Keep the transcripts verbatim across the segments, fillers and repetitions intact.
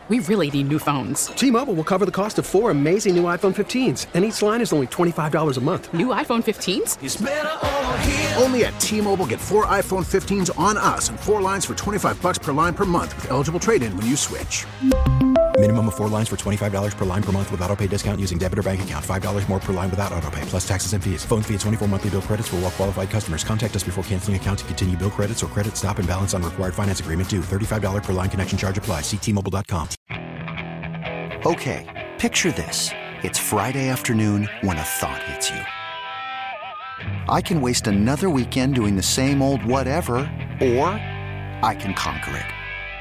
We really need new phones. T-Mobile will cover the cost of four amazing new iPhone fifteens, and each line is only twenty-five dollars a month. New iPhone fifteens? It's better over here. Only at T-Mobile, get four iPhone fifteens on us and four lines for twenty-five dollars per line per month with eligible trade-in when you switch. Minimum of four lines for twenty-five dollars per line per month with autopay discount using debit or bank account. five dollars more per line without autopay, plus taxes and fees. Phone fee at twenty-four monthly bill credits for well-qualified customers. Contact us before canceling account to continue bill credits or credit stop and balance on required finance agreement due. thirty-five dollars per line connection charge applies. See T Mobile dot com. Okay, picture this. It's Friday afternoon when a thought hits you. I can waste another weekend doing the same old whatever, or I can conquer it.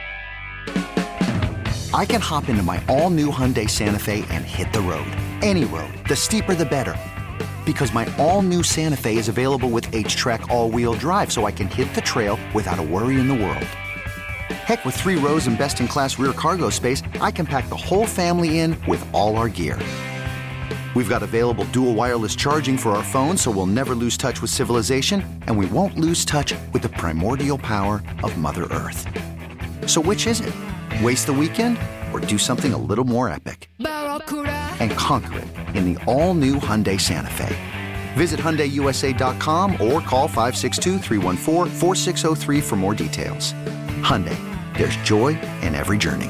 I can hop into my all-new Hyundai Santa Fe and hit the road. Any road. The steeper, the better. Because my all-new Santa Fe is available with H-Track all-wheel drive, so I can hit the trail without a worry in the world. Heck, with three rows and best-in-class rear cargo space, I can pack the whole family in with all our gear. We've got available dual wireless charging for our phones, so we'll never lose touch with civilization, and we won't lose touch with the primordial power of Mother Earth. So which is it? Waste the weekend or do something a little more epic? And conquer it in the all-new Hyundai Santa Fe. Visit Hyundai U S A dot com or call five six two, three one four, four six zero three for more details. Hyundai, there's joy in every journey.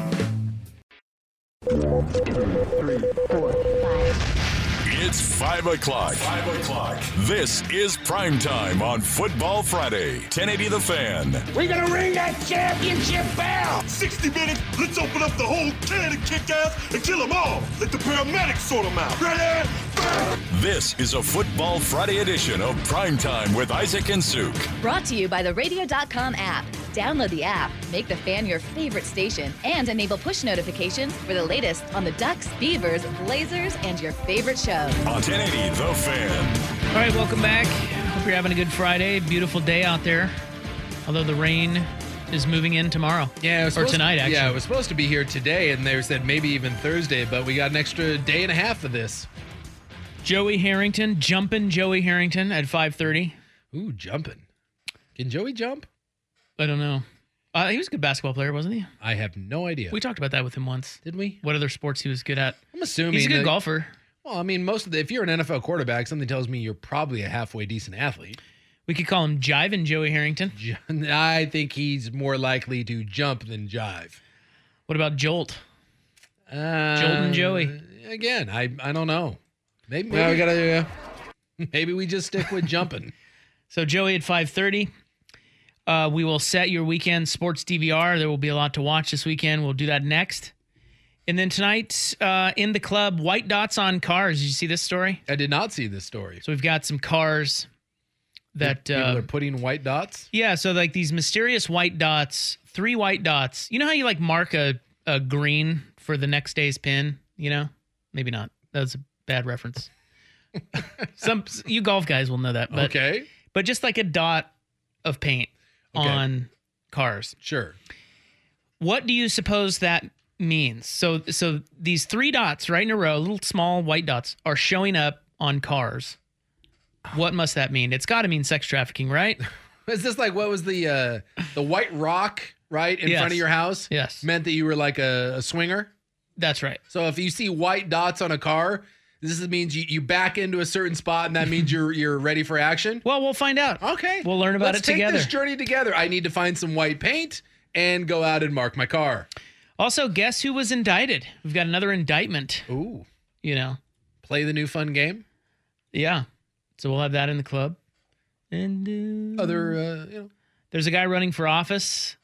Three, four, five. It's five o'clock. Five o'clock. This is Prime Time on Football Friday. ten eighty The Fan. We're going to ring that championship bell. sixty minutes. Let's open up the whole can and kick ass and kill them all. Let the paramedics sort them out. Ready? This is a Football Friday edition of Prime Time with Isaac and Suk. Brought to you by the radio dot com app. Download the app, make the Fan your favorite station, and enable push notifications for the latest on the Ducks, Beavers, Blazers, and your favorite shows. On ten eighty The Fan. All right, welcome back. Hope you're having a good Friday. Beautiful day out there. Although the rain is moving in tomorrow. Yeah, it was or supposed tonight, to, actually. Yeah, it was supposed to be here today, and they said maybe even Thursday, but we got an extra day and a half of this. Joey Harrington, jumping Joey Harrington at five thirty. Ooh, jumping. Can Joey jump? I don't know. Uh, he was a good basketball player, wasn't he? I have no idea. We talked about that with him once. Did we? What other sports he was good at? I'm assuming he's a good that, golfer. Well, I mean, most of the, if you're an N F L quarterback, something tells me you're probably a halfway decent athlete. We could call him Jiving Joey Harrington. I think he's more likely to jump than jive. What about Jolt? Uh, Jolt and Joey. Again, I I don't know. Maybe, maybe we gotta. Uh, maybe we just stick with jumping. So Joey at five thirty. Uh, we will set your weekend sports D V R. There will be a lot to watch this weekend. We'll do that next. And then tonight, uh, in the club, white dots on cars. Did you see this story? I did not see this story. So we've got some cars that people uh, are putting white dots. Yeah, so like these mysterious white dots, three white dots. You know how you like mark a, a green for the next day's pin? You know, maybe not. That was a bad reference. Some you golf guys will know that. But, okay, but just like a dot of paint okay. on cars. Sure. What do you suppose that means? So so these three dots right in a row, little small white dots, are showing up on cars. What must that mean? It's got to mean sex trafficking, right? Is this like what was the uh, the white rock right in yes. front of your house? Yes. Meant that you were like a, a swinger? That's right. So if you see white dots on a car, this means you, you back into a certain spot, and that means you're you're ready for action? Well, we'll find out. Okay. We'll learn about Let's it together. Let's take this journey together. I need to find some white paint and go out and mark my car. Also, guess who was indicted? We've got another indictment. Ooh. You know. Play the new fun game? Yeah. So we'll have that in the club. And uh, other, uh, you know. There's a guy running for office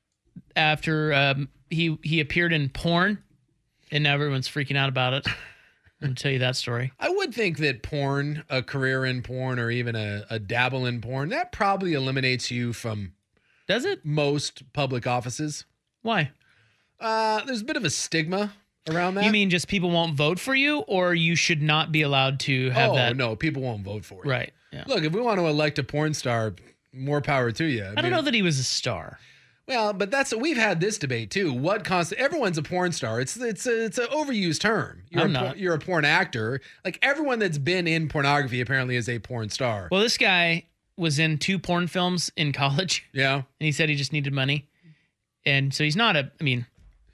after um, he he appeared in porn, and now everyone's freaking out about it. I'm going to tell you that story. I would think that porn, a career in porn, or even a, a dabble in porn, that probably eliminates you from Does it? most public offices. Why? Uh, there's a bit of a stigma around that. You mean just people won't vote for you, or you should not be allowed to have oh, that? Oh, no, people won't vote for you. Right. Yeah. Look, if we want to elect a porn star, more power to you. I, I mean, don't know that he was a star. Well, but that's we've had this debate too. What const- everyone's a porn star. It's it's a, it's an overused term. You're I'm a, not. You're a porn actor. Like everyone that's been in pornography apparently is a porn star. Well, this guy was in two porn films in college. Yeah. And he said he just needed money. And so he's not a, I mean,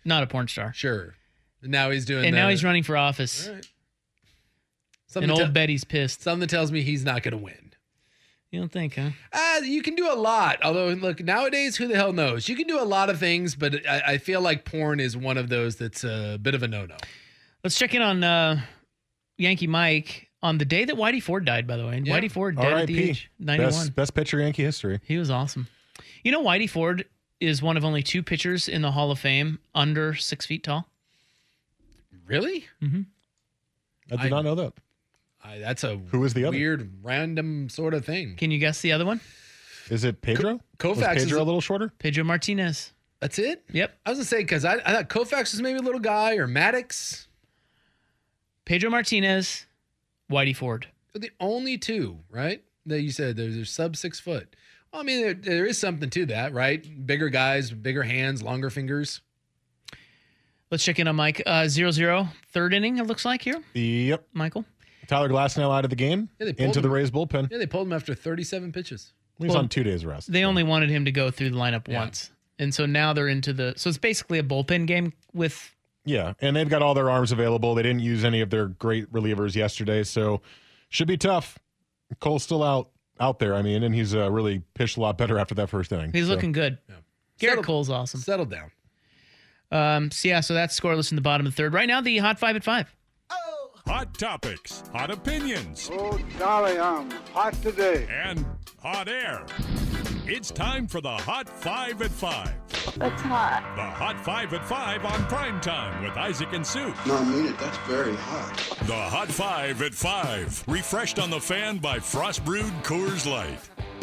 Not a porn star. Sure. Now he's doing And the, now he's running for office. All right. And old te- Betty's pissed. Something tells me he's not going to win. You don't think, huh? Uh, you can do a lot. Although, look, nowadays, who the hell knows? You can do a lot of things, but I, I feel like porn is one of those that's a bit of a no-no. Let's check in on uh, Yankee Mike on the day that Whitey Ford died, by the way. Yeah. Whitey Ford dead at the age of ninety-one. Best, best pitcher in Yankee history. He was awesome. You know, Whitey Ford is one of only two pitchers in the Hall of Fame under six feet tall. Really? Mm-hmm. I did I- not know that. I, that's a Who is the other? weird, random sort of thing. Can you guess the other one? Is it Pedro? Co- Was Koufax is Pedro a- a little shorter? Pedro Martinez. That's it? Yep. I was going to say, because I, I thought Koufax was maybe a little guy, or Maddox. Pedro Martinez, Whitey Ford. They're the only two, right? That you said they're, they're sub six foot. Well, I mean, there, there is something to that, right? Bigger guys, bigger hands, longer fingers. Let's check in on Mike. Uh, zero zero, third inning, it looks like here. Yep. Michael. Tyler Glasnow out of the game Yeah, they pulled into him. the Rays bullpen. Yeah, they pulled him after thirty-seven pitches. He's Well, on two days rest. They so. only wanted him to go through the lineup Yeah. once. And so now they're into the. So it's basically a bullpen game with. Yeah, and they've got all their arms available. They didn't use any of their great relievers yesterday, so should be tough. Cole's still out out there. I mean, and he's uh, really pitched a lot better after that first inning. He's so. looking good. Yeah. Garrett Settle- Cole's awesome. Settle down. Um, so yeah, so that's scoreless in the bottom of the third. Right now, the hot five at five. Hot topics, hot opinions, Oh, golly, I'm hot today. and hot air. It's time for the Hot Five at Five. That's hot. The Hot Five at Five on Prime Time with Isaac and Sue. No, I mean it. That's very hot. The Hot Five at Five. Refreshed on the fan by Frost Brewed Coors Light.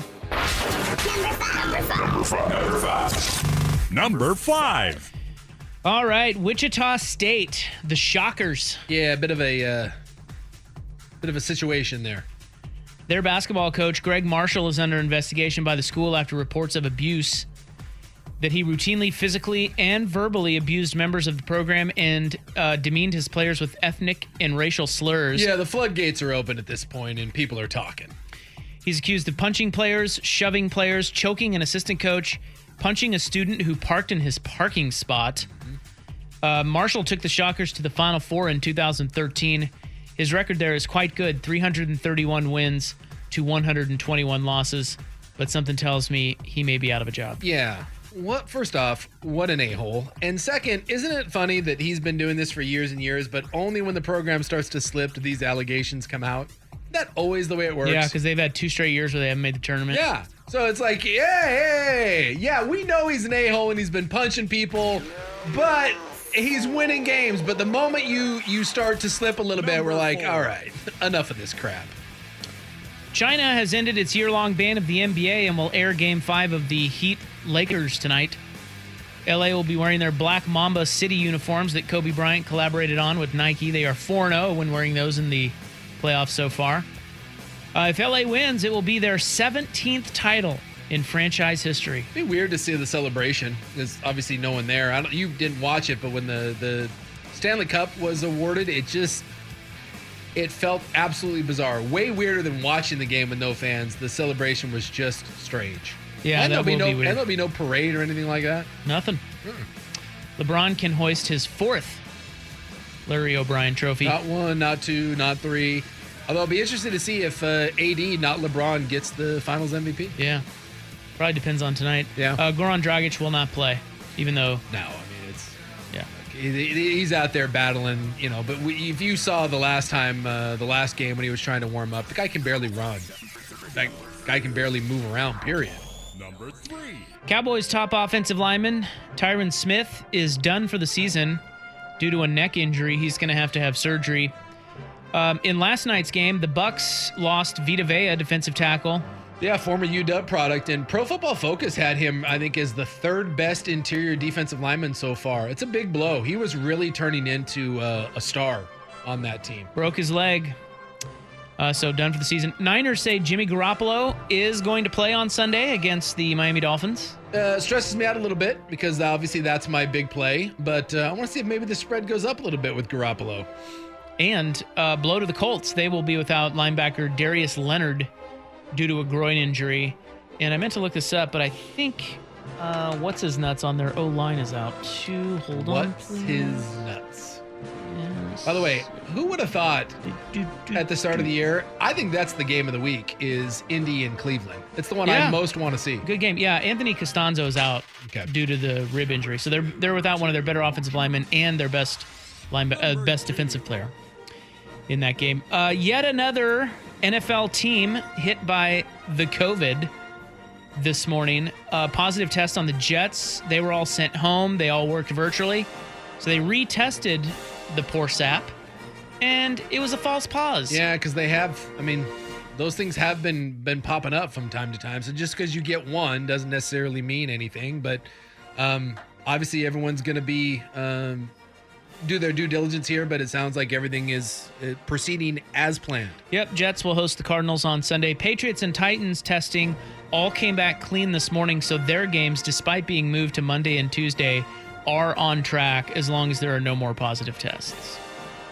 Number five. Number five. Number five. All right, Wichita State, the Shockers. Yeah, a bit of a uh, bit of a situation there. Their basketball coach, Greg Marshall, is under investigation by the school after reports of abuse, that he routinely physically and verbally abused members of the program and uh, demeaned his players with ethnic and racial slurs. Yeah, the floodgates are open at this point, and people are talking. He's accused of punching players, shoving players, choking an assistant coach, punching a student who parked in his parking spot. Uh, Marshall took the Shockers to the Final Four in two thousand thirteen. His record there is quite good, three hundred thirty-one wins to one hundred twenty-one losses, but something tells me he may be out of a job. Yeah. What? First off, what an a-hole. And second, isn't it funny that he's been doing this for years and years, but only when the program starts to slip do these allegations come out? Isn't that always the way it works? Yeah, because they've had two straight years where they haven't made the tournament. Yeah. So it's like, yeah, hey, yeah, we know he's an a-hole and he's been punching people, but he's winning games. But the moment you you start to slip a little bit, we're like, all right, enough of this crap. China has ended its year-long ban of the N B A and will air Game five of the Heat Lakers tonight. L A will be wearing their Black Mamba City uniforms that Kobe Bryant collaborated on with Nike. They are four and oh when wearing those in the playoffs so far. Uh, if L A wins, it will be their seventeenth title in franchise history. It'd be weird to see the celebration. There's obviously no one there. I don't, you didn't watch it, but when the, the Stanley Cup was awarded, it just... It felt absolutely bizarre. Way weirder than watching the game with no fans. The celebration was just strange. Yeah, and that there'll be will no, be weird. And there'll be no parade or anything like that. Nothing. LeBron can hoist his fourth Larry O'Brien trophy. Not one, not two, not three. Although I'll be interested to see if uh, A D, not LeBron, gets the Finals M V P. Yeah. Probably depends on tonight. Yeah. Uh, Goran Dragic will not play, even though... No, I mean, it's... Yeah. He- He's out there battling, you know, but we, if you saw the last time, uh, the last game when he was trying to warm up, the guy can barely run. That guy can barely move around, period. Number three. Cowboys' top offensive lineman, Tyron Smith, is done for the season due to a neck injury. He's going to have to have surgery. Um, in last night's game, the Bucs lost Vita Vea, defensive tackle. Yeah, former U W product, and Pro Football Focus had him, I think, as the third best interior defensive lineman so far. It's a big blow. He was really turning into uh, a star on that team. Broke his leg. Uh, so done for the season. Niners say Jimmy Garoppolo is going to play on Sunday against the Miami Dolphins. Uh, stresses me out a little bit because obviously that's my big play, but uh, I want to see if maybe the spread goes up a little bit with Garoppolo. And uh, blow to the Colts. They will be without linebacker Darius Leonard due to a groin injury. And I meant to look this up, but I think Uh, what's his nuts on their O line is out too. Hold on. What's please. his nuts? Yes. By the way, who would have thought at the start of the year? I think that's the game of the week is Indy and Cleveland. It's the one Yeah. I most want to see. Good game. Yeah, Anthony Costanzo is out Okay. due to the rib injury, so they're they're without one of their better offensive linemen and their best line uh, best defensive player in that game. Uh, yet another N F L team hit by the COVID this morning. Uh, positive test on the Jets. They were all sent home. They all worked virtually, so they retested the poor sap, and it was a false pause. Yeah, because they have. I mean, those things have been been popping up from time to time. So just because you get one doesn't necessarily mean anything. But um, obviously, everyone's going to be um, do their due diligence here. But it sounds like everything is uh, proceeding as planned. Yep, Jets will host the Cardinals on Sunday. Patriots and Titans testing all came back clean this morning, so their games, despite being moved to Monday and Tuesday, are on track as long as there are no more positive tests.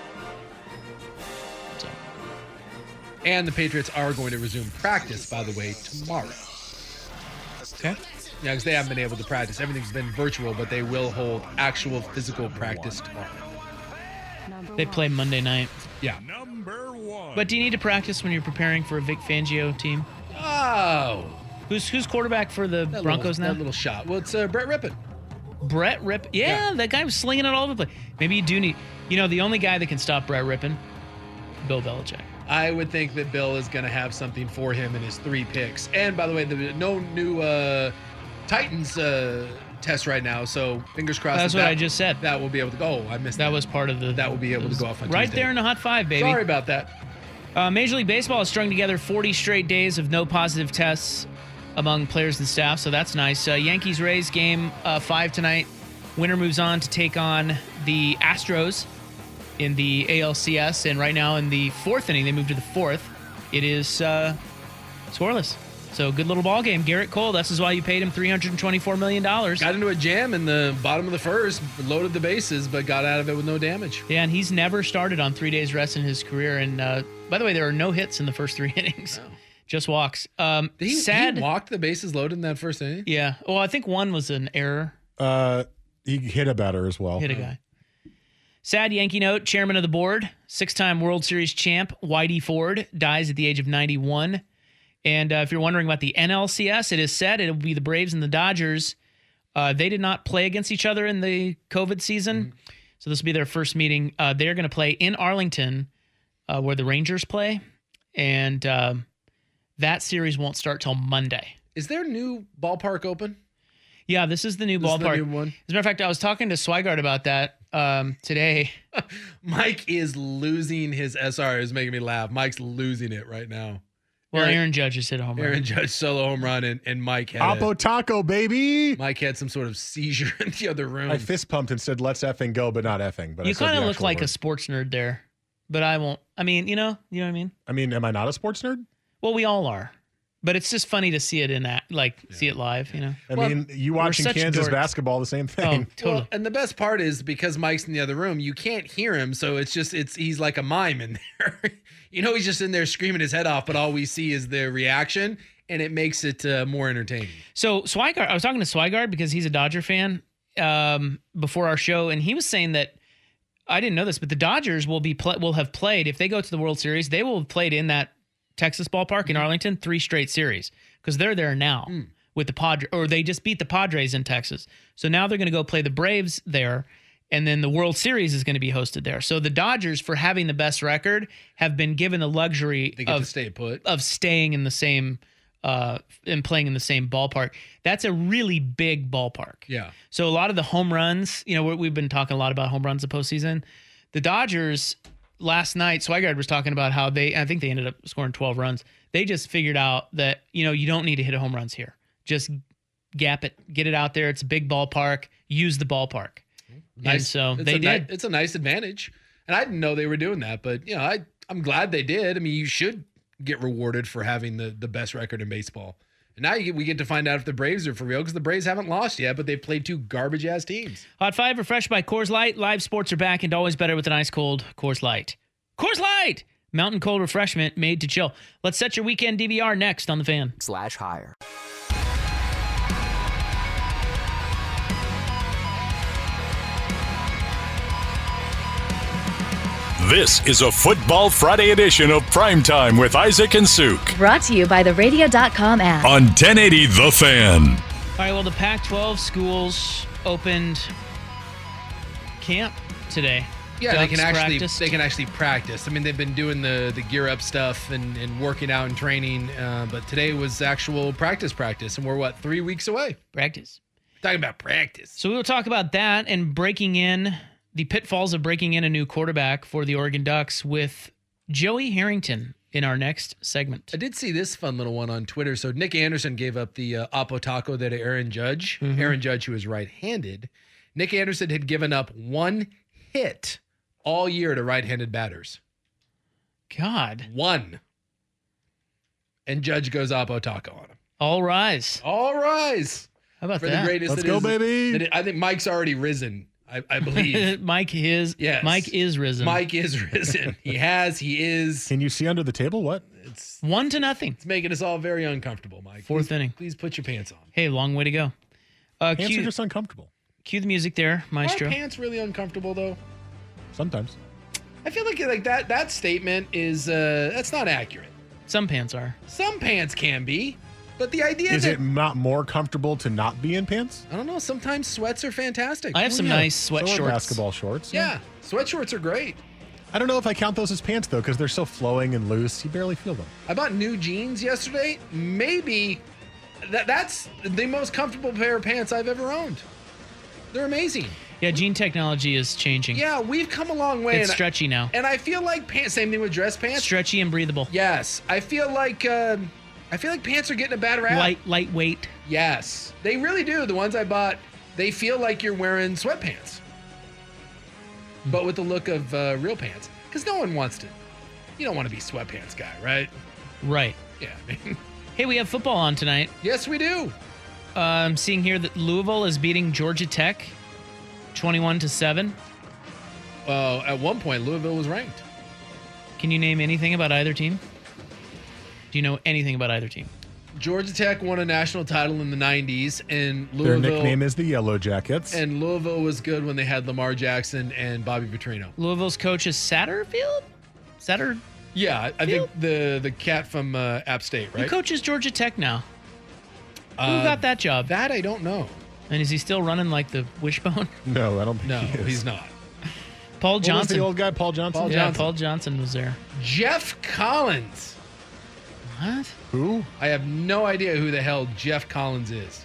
So. And the Patriots are going to resume practice, by the way, tomorrow. Okay. Yeah, because they haven't been able to practice. Everything's been virtual, but they will hold actual physical practice tomorrow. They play Monday night. Yeah. But do you need to practice when you're preparing for a Vic Fangio team? Oh. Who's who's quarterback for the That Broncos little, now? That little shot. Well, it's uh, Brett Rippon. Brett Rippon. Yeah, Yeah. that guy was slinging it all over the place. Maybe you do need, you know, the only guy that can stop Brett Rippon, Bill Belichick. I would think that Bill is going to have something for him in his three picks. And by the way, the, no new uh, Titans uh, test right now, so fingers crossed. That's that what that, I just said. That will be able to go. Oh, I missed that. That was part of the. That will be able to go off on right Tuesday. there in the hot five, baby. Sorry about that. Uh, Major League Baseball has strung together forty straight days of no positive tests among players and staff, so that's nice. Uh, Yankees-Rays game uh, five tonight. Winner moves on to take on the Astros in the A L C S, and right now in the fourth inning, they move to the fourth. It is uh, scoreless. So good little ball game. Garrett Cole, this is why you paid him three hundred twenty-four million dollars. Got into a jam in the bottom of the first, loaded the bases, but got out of it with no damage. Yeah, and he's never started on three days rest in his career. And uh, by the way, there are no hits in the first three innings. Wow. Just walks. Um, He, sad. he walked the bases loaded in that first inning? Yeah. Well, I think one was an error. Uh, he hit a batter as well. Hit a guy. Sad Yankee note, chairman of the board, six-time World Series champ, Whitey Ford, dies at the age of ninety-one. And uh, if you're wondering about the N L C S, it is said it will be the Braves and the Dodgers. Uh, they did not play against each other in the COVID season, mm-hmm. so this will be their first meeting. Uh, they're going to play in Arlington, uh, where the Rangers play, and um, that series won't start till Monday. Is their new ballpark open? Yeah, this is the new This is ballpark. the new one? As a matter of fact, I was talking to Swigart about that um, today. Mike is losing his S R. It's making me laugh. Mike's losing it right now. Well, Aaron, Aaron Judge just hit a home run. Aaron Judge solo home run, and, and Mike had Oppo a, Taco, baby. Mike had some sort of seizure in the other room. I fist pumped and said, "Let's effing go," but not effing. But you kind of look like word. a sports nerd there, but I won't. I mean, you know, you know what I mean. I mean, am I not a sports nerd? Well, we all are, but it's just funny to see it in that, like, yeah. see it live. You know. I well, mean, you watching Kansas dorks. basketball, the same thing. Oh, totally. Well, and the best part is because Mike's in the other room, you can't hear him, so it's just it's he's like a mime in there. You know, he's just in there screaming his head off, but all we see is the reaction, and it makes it uh, more entertaining. So Swigart, I was talking to Swigart because he's a Dodger fan um, before our show, and he was saying that I didn't know this, but the Dodgers will be pl- will have played if they go to the World Series. They will have played in that Texas ballpark mm-hmm. in Arlington three straight series because they're there now mm. with the Padres, or they just beat the Padres in Texas. So now they're going to go play the Braves there. And then the World Series is going to be hosted there. So the Dodgers, for having the best record, have been given the luxury they get of, to stay put. of staying in the same uh, and playing in the same ballpark. That's a really big ballpark. Yeah. So a lot of the home runs, you know, we've been talking a lot about home runs the postseason. The Dodgers last night, Swigart was talking about how they, I think they ended up scoring twelve runs. They just figured out that, you know, you don't need to hit a home runs here. Just gap it, get it out there. It's a big ballpark. Use the ballpark. Nice. And so it's they a did. Ni- it's a nice advantage. And I didn't know they were doing that, but you know, I, I'm glad they did. I mean, you should get rewarded for having the, the best record in baseball. And now you get, we get to find out if the Braves are for real because the Braves haven't lost yet, but they've played two garbage ass teams. Hot Five refreshed by Coors Light. Live sports are back and always better with an ice cold Coors Light. Coors Light! Mountain cold refreshment made to chill. Let's set your weekend D V R next on The Fan. Slash higher. This is a Football Friday edition of Primetime with Isaac and Suk Brought to you by the radio dot com app. on ten eighty The Fan. All right, well, the Pac twelve schools opened camp today. Yeah, they Ducks can actually practiced. they can actually practice. I mean, they've been doing the the gear up stuff and, and working out and training, uh, but today was actual practice practice, and we're what three weeks away. Practice. Talking about practice. So we will talk about that and breaking in the pitfalls of breaking in a new quarterback for the Oregon Ducks with Joey Harrington in our next segment. I did see this fun little one on Twitter. So Nick Anderson gave up the uh, Oppo Taco there to Aaron Judge. Mhm. Aaron Judge, who is right-handed. Nick Anderson had given up one hit all year to right-handed batters. God. One. And Judge goes Oppo Taco on him. All rise. All rise. How about For that? the greatest Let's that go, is- baby. that it- I think Mike's already risen. I, I believe. Mike is Yes. Mike is risen. Mike is risen. He has. He is. Can you see under the table? What? It's One to nothing. it's making us all very uncomfortable, Mike. Fourth please, inning. Please put your pants on. Hey, long way to go. Uh, Pants are cue, just uncomfortable. cue the music there, Maestro. Are pants really uncomfortable though? Sometimes. I feel like like that that statement is uh that's not accurate. Some pants are. Some pants can be, but the idea Is that it not more comfortable to not be in pants? I don't know. Sometimes sweats are fantastic. I have some yeah. nice sweat So are shorts. basketball shorts. yeah, sweat shorts are great. I don't know if I count those as pants though, because they're so flowing and loose. You barely feel them. I bought new jeans yesterday. Maybe that that's the most comfortable pair of pants I've ever owned. They're amazing. Yeah, jean technology is changing. Yeah, we've come a long way. It's and I- stretchy now. And I feel like pants. Same thing with dress pants. Stretchy and breathable. Yes, I feel like uh, I feel like pants are getting a bad rap. Light, lightweight. Yes, they really do. The ones I bought, they feel like you're wearing sweatpants, but with the look of uh, real pants. Because no one wants to. You don't want to be sweatpants guy, right? Right. Yeah. I mean, Hey, we have football on tonight. yes, we do. Uh, I'm seeing here that Louisville is beating Georgia Tech twenty-one to seven. Uh, at one point, Louisville was ranked. Can you name anything about either team? Do you know anything about either team? Georgia Tech won a national title in the nineties, and Their Louisville nickname is the Yellow Jackets. and Louisville was good when they had Lamar Jackson and Bobby Petrino. Louisville's coach is Satterfield? Satter? Yeah, I- I think the the cat from uh, App State, Who right? coaches Georgia Tech now? Who Uh, got that job? That I don't know. And is he still running like the wishbone? no, I don't think No, he is. he's not. Paul What was Johnson. the old guy, Paul Johnson? Paul yeah, Johnson. Paul Johnson was there. Jeff Collins. What? Who? I have no idea who the hell Jeff Collins is.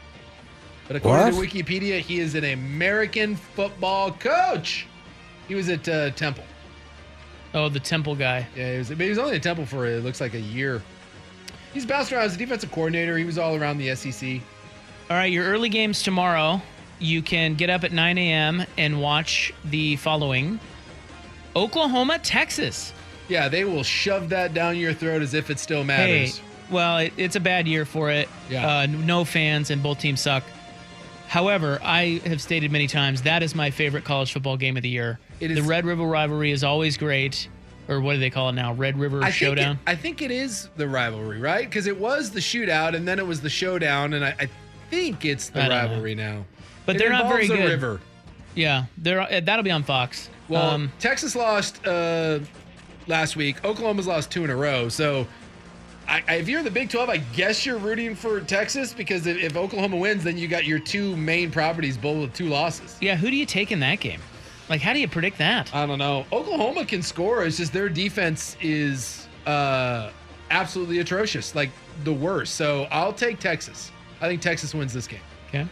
But according What? to Wikipedia, he is an American football coach. He was at uh, Temple. Oh, the Temple guy. Yeah, he was, but he was only at Temple for, it looks like, a year. He's bounced around as a defensive coordinator. He was all around the S E C. All right, your early games tomorrow. You can get up at nine a.m. and watch the following. Oklahoma, Texas. Yeah, they will shove that down your throat as if it still matters. Hey, well, it, it's a bad year for it. Yeah. Uh, no fans and both teams suck. However, I have stated many times that is my favorite college football game of the year. It the is- Red River rivalry is always great. Or what do they call it now? Red River I think, Showdown? it, I think it is the rivalry, right? Because it was the shootout and then it was the showdown, and I, I think it's the I don't know. rivalry now. But It they're not very involves the good. River. Yeah, they're uh, that'll be on Fox. Well, Um, Texas lost uh, last week. Oklahoma's lost two in a row. So, I, I, if you're the Big twelve, I guess you're rooting for Texas because if, if Oklahoma wins, then you got your two main properties both with two losses. yeah, who do you take in that game? Like, how do you predict that? I don't know. Oklahoma can score. It's just their defense is uh, absolutely atrocious, like the worst. So I'll take Texas. I think Texas wins this game. Okay.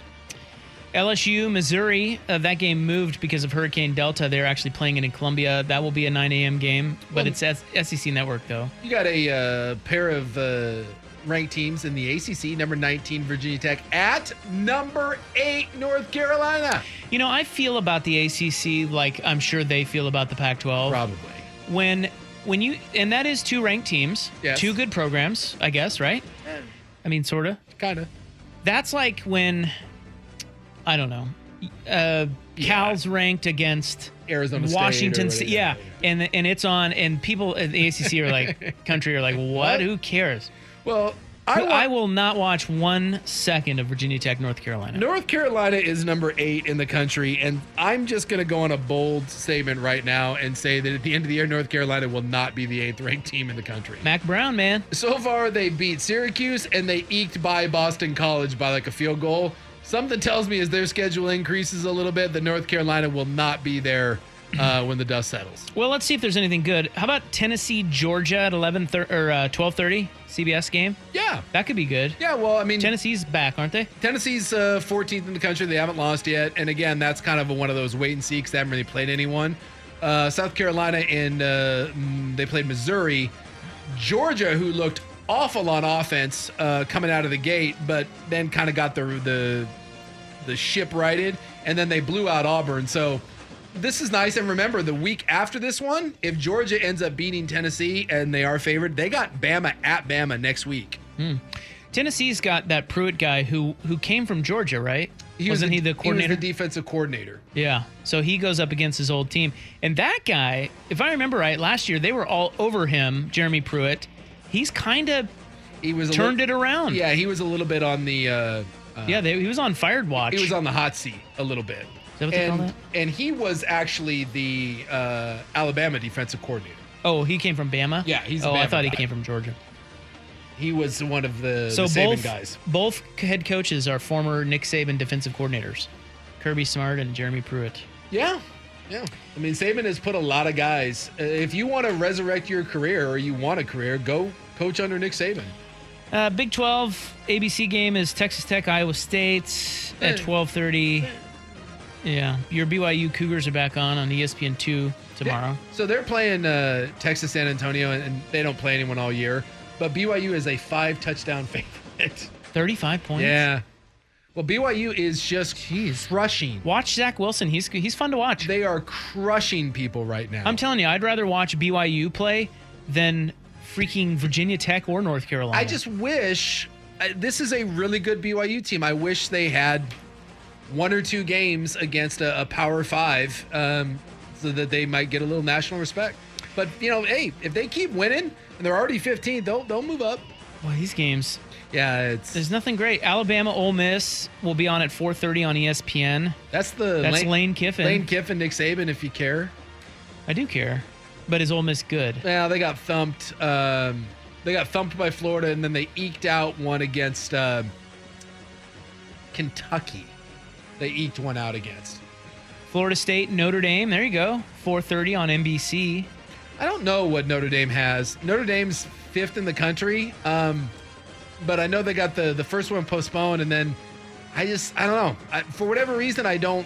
L S U, Missouri. Uh, that game moved because of Hurricane Delta. They're actually playing it in Columbia. That will be a nine a.m. game, but Well, it's S- SEC Network though. You got a uh, pair of uh, ranked teams in the A C C. Number nineteen, Virginia Tech, at number eight, North Carolina. You know, I feel about the A C C like I'm sure they feel about the Pac twelve. Probably. When when you and that is two ranked teams, Yes. two good programs, I guess, right? I mean, sort of. Kind of. That's like when I don't know. Uh, Cal's ranked against Arizona State Washington or State. whatever. Yeah, and and it's on, and people at the A C C are like, country are like, what? What? Who cares? Well, I, I, wa- I will not watch one second of Virginia Tech, North Carolina. North Carolina is number eight in the country, and I'm just going to go on a bold statement right now and say that at the end of the year, North Carolina will not be the eighth ranked team in the country. Mac Brown, man. So far, they beat Syracuse, and they eked by Boston College by like a field goal. Something tells me as their schedule increases a little bit that North Carolina will not be there uh, when the dust settles. Well, let's see if there's anything good. How about Tennessee, Georgia at eleven thirty or uh, twelve thirty C B S game? Yeah, that could be good. Yeah, well, I mean, Tennessee's back, aren't they? Tennessee's uh, fourteenth in the country. They haven't lost yet, and again, that's kind of a, one of those wait and see because they haven't really played anyone. Uh, South Carolina and uh, they played Missouri. Georgia, who looked awful on offense uh, coming out of the gate, but then kind of got the the the ship righted, and then they blew out Auburn. So this is nice. And remember, the week after this one, if Georgia ends up beating Tennessee and they are favored, they got Bama at Bama next week. Hmm. Tennessee's got that Pruitt guy who who came from Georgia, right? He Wasn't was he the coordinator? He was the defensive coordinator. Yeah. So he goes up against his old team. And that guy, if I remember right, last year they were all over him, Jeremy Pruitt. He's kind of he was turned li- it around. Yeah, he was a little bit on the uh, uh, Yeah, they, he was on fired watch. He was on the hot seat a little bit. Is that what they and, call that? And he was actually the uh, Alabama defensive coordinator. Oh, he came from Bama? Yeah, he's a Oh, I Bama thought he guy. came from Georgia. He was one of the, So the Saban both guys. both head coaches are former Nick Saban defensive coordinators. Kirby Smart and Jeremy Pruitt. Yeah, yeah. I mean, Saban has put a lot of guys. Uh, if you want to resurrect your career or you want a career, go coach under Nick Saban. Uh, Big twelve A B C game is Texas Tech, Iowa State at twelve thirty. Yeah, your B Y U Cougars are back on on E S P N two tomorrow. Yeah. So they're playing uh, Texas San Antonio, and, and they don't play anyone all year. But B Y U is a five touchdown favorite. thirty-five points? Yeah. Well, B Y U is just Jeez. crushing. Watch Zach Wilson. He's he's fun to watch. They are crushing people right now. I'm telling you, I'd rather watch B Y U play than freaking Virginia Tech or North Carolina. I just wish uh, this is a really good B Y U team. I wish they had one or two games against a, a Power Five, um, so that they might get a little national respect. But you know, hey, if they keep winning and they're already fifteenth, they'll they'll move up. Well, these games. Yeah, it's there's nothing great. Alabama, Ole Miss will be on at four thirty on E S P N. That's the that's Lane, Lane Kiffin. Lane Kiffin, Nick Saban, if you care. I do care, but is Ole Miss good? Yeah, they got thumped. Um, they got thumped by Florida, and then they eked out one against uh, Kentucky. They eked one out against Florida State, Notre Dame. There you go. four thirty on N B C. I don't know what Notre Dame has. Notre Dame's fifth in the country, um, but I know they got the the first one postponed, and then I just I don't know. I, for whatever reason, I don't.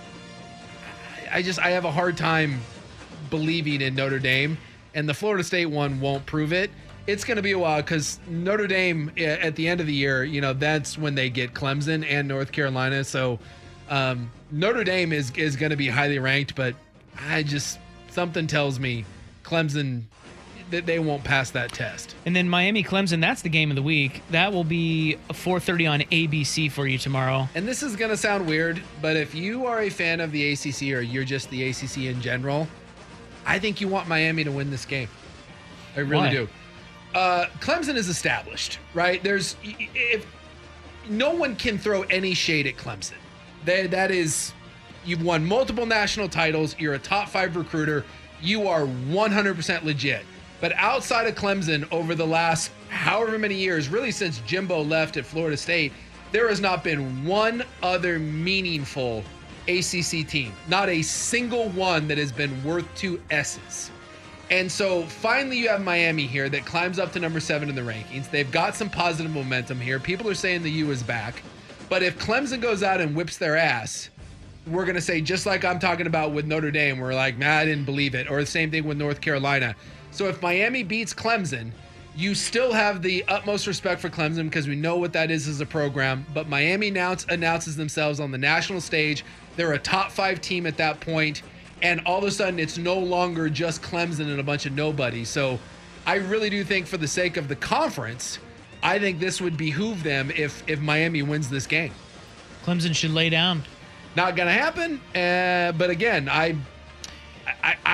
I just I have a hard time believing in Notre Dame, and the Florida State one won't prove it. It's going to be a while because Notre Dame at the end of the year, you know, that's when they get Clemson and North Carolina. So um, Notre Dame is is going to be highly ranked, but I just something tells me Clemson that they won't pass that test. And then Miami Clemson, that's the game of the week. That will be four thirty on A B C for you tomorrow. And this is going to sound weird, but if you are a fan of the A C C or you're just the A C C in general, I think you want Miami to win this game. I really Why? do. Uh, Clemson is established, right? There's if no one can throw any shade at Clemson. They, that is, you've won multiple national titles. You're a top five recruiter. You are one hundred percent legit. But outside of Clemson over the last however many years, really since Jimbo left at Florida State, there has not been one other meaningful A C C team. Not a single one that has been worth two S's. And so finally you have Miami here that climbs up to number seven in the rankings. They've got some positive momentum here. People are saying the U is back. But if Clemson goes out and whips their ass, we're going to say, just like I'm talking about with Notre Dame, we're like, man, I didn't believe it. Or the same thing with North Carolina. So if Miami beats Clemson, you still have the utmost respect for Clemson because we know what that is as a program. But Miami announce, announces themselves on the national stage. They're a top five team at that point. And all of a sudden, it's no longer just Clemson and a bunch of nobodies. So I really do think for the sake of the conference, I think this would behoove them if if Miami wins this game. Clemson should lay down. Not going to happen. Uh, but again, I, I I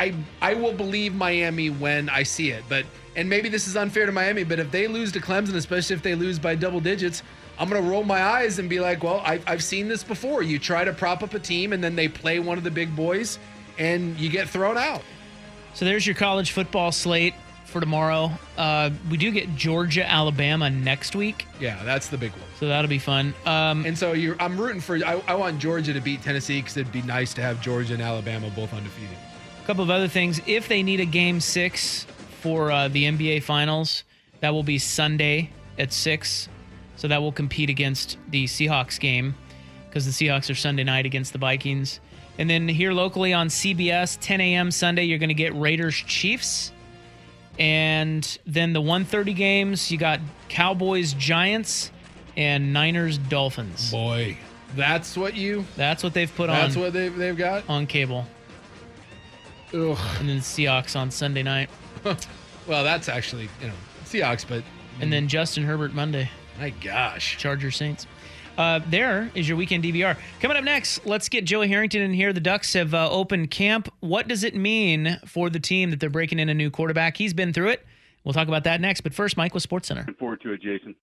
I I will believe Miami when I see it. But and maybe this is unfair to Miami, but if they lose to Clemson, especially if they lose by double digits, I'm going to roll my eyes and be like, well, I, I've seen this before. You try to prop up a team, and then they play one of the big boys, and you get thrown out. So there's your college football slate for tomorrow. Uh, we do get Georgia, Alabama next week. Yeah, that's the big one. So that'll be fun. Um, and so you're, I'm rooting for. I, I want Georgia to beat Tennessee because it'd be nice to have Georgia and Alabama both undefeated. A couple of other things. If they need a game six for uh, the N B A Finals, that will be Sunday at six. So that will compete against the Seahawks game because the Seahawks are Sunday night against the Vikings. And then here locally on C B S, ten a.m. Sunday, you're going to get Raiders Chiefs. And then the one thirty games, you got Cowboys Giants and Niners Dolphins. Boy, that's what you. That's what they've put that's on. That's what they've they've got on cable. Ugh. And then Seahawks on Sunday night. Well, that's actually you know Seahawks, but and then Justin Herbert Monday. My gosh, Chargers Saints. Uh, there is your weekend D V R. Coming up next, let's get Joey Harrington in here. The Ducks have uh, opened camp. What does it mean for the team that they're breaking in a new quarterback? He's been through it. We'll talk about that next. But first, Mike with SportsCenter. Looking forward to it, Jason.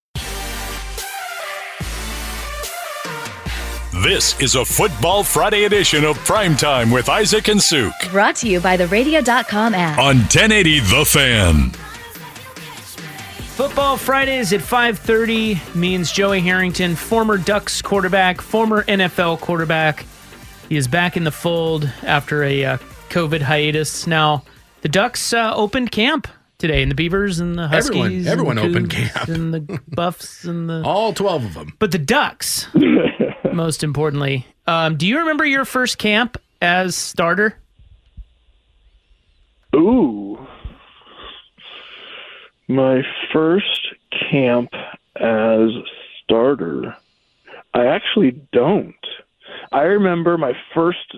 This is a Football Friday edition of Primetime with Isaac and Suk. Brought to you by the radio dot com app. On ten eighty The Fan. Football Fridays at five thirty means Joey Harrington, former Ducks quarterback, former N F L quarterback. He is back in the fold after a uh, COVID hiatus. Now, the Ducks uh, opened camp today, and the Beavers and the Huskies. Everyone, everyone and opened Cougs camp. And the Buffs and the... All twelve of them. But the Ducks, most importantly. Um, do you remember your first camp as starter? Ooh. My first camp as starter, I actually don't. I remember my first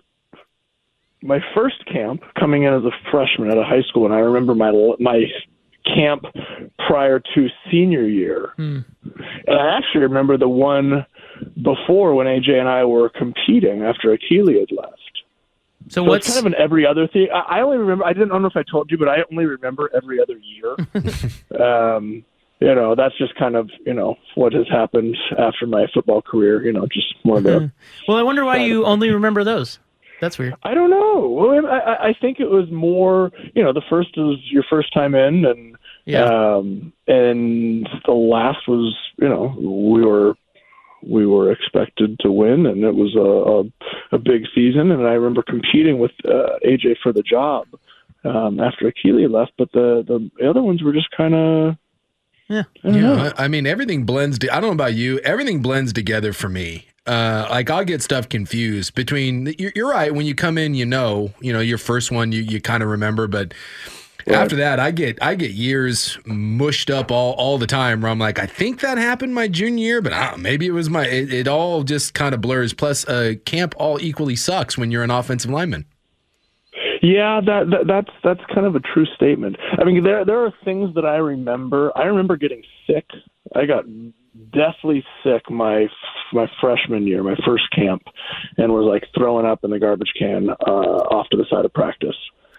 my first camp coming in as a freshman at a high school, and I remember my my camp prior to senior year. Hmm. And I actually remember the one before when A J and I were competing after Akili had left. So, so what's it's kind of an every other thing. I, I only remember. I didn't I don't know if I told you, but I only remember every other year. um, you know, that's just kind of you know what has happened after my football career. You know, just more of the. Well, I wonder why you only remember those. That's weird. I don't know. Well, I, I think it was more. You know, the first was your first time in, and yeah. um, and the last was you know we were. We were expected to win, and it was a, a, a big season. And I remember competing with uh, A J for the job um, after Akili left. But the, the other ones were just kind of, yeah. I don't yeah, know. I mean, everything blends. To, I don't know about you. Everything blends together for me. Uh, like I'll get stuff confused between. You're, you're right. When you come in, you know, you know, your first one, you you kind of remember, but. Right. After that, I get I get years mushed up all, all the time where I'm like, I think that happened my junior year, but I don't know, maybe it was my it, it all just kind of blurs. Plus, uh, camp all equally sucks when you're an offensive lineman. Yeah, that, that that's that's kind of a true statement. I mean, there there are things that I remember. I remember getting sick. I got deathly sick my my freshman year, my first camp, and was like throwing up in the garbage can uh, off to the side of practice.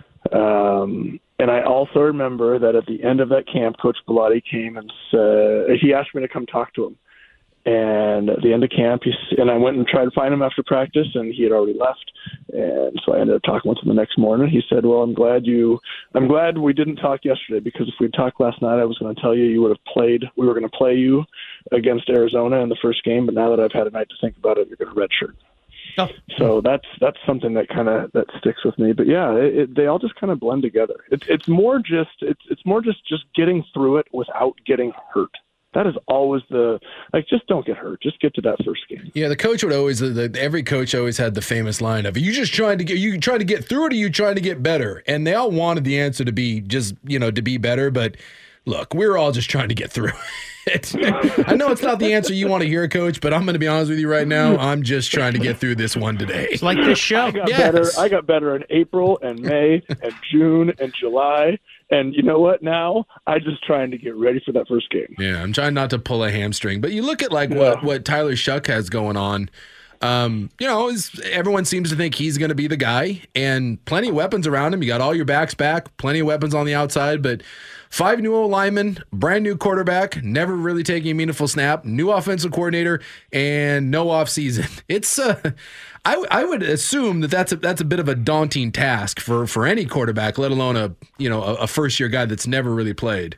Um, and I also remember that at the end of that camp, Coach Bellotti came and said, he asked me to come talk to him. And at the end of camp, he, and I went and tried to find him after practice, and he had already left. And so I ended up talking with him the next morning. He said, well, I'm glad you, I'm glad we didn't talk yesterday, because if we'd talked last night, I was going to tell you you would have played, we were going to play you against Arizona in the first game. But now that I've had a night to think about it, you're going to redshirt. Oh. So that's that's something that kind of that sticks with me. But yeah, it, it, they all just kind of blend together. It's it's more just it's it's more just just getting through it without getting hurt. That is always the like. Just don't get hurt. Just get to that first game. Yeah, the coach would always. The, every coach always had the famous line of, "Are you just trying to get? You trying to get through it, or are you trying to get better?" And they all wanted the answer to be just you know to be better. But look, we're all just trying to get through it. I know it's not the answer you want to hear, Coach, but I'm going to be honest with you right now. I'm just trying to get through this one today. It's like this show. I got yes. better. I got better in April and May and June and July. And you know what? Now I'm just trying to get ready for that first game. Yeah, I'm trying not to pull a hamstring. But you look at like yeah. what what Tyler Shuck has going on. Um, you know, is, everyone seems to think he's going to be the guy, and plenty of weapons around him. You got all your backs back, plenty of weapons on the outside, but five new old linemen, brand new quarterback, never really taking a meaningful snap, new offensive coordinator, and no offseason. It's uh, I, I would assume that that's a, that's a bit of a daunting task for, for any quarterback, let alone a you know a, a first year guy that's never really played.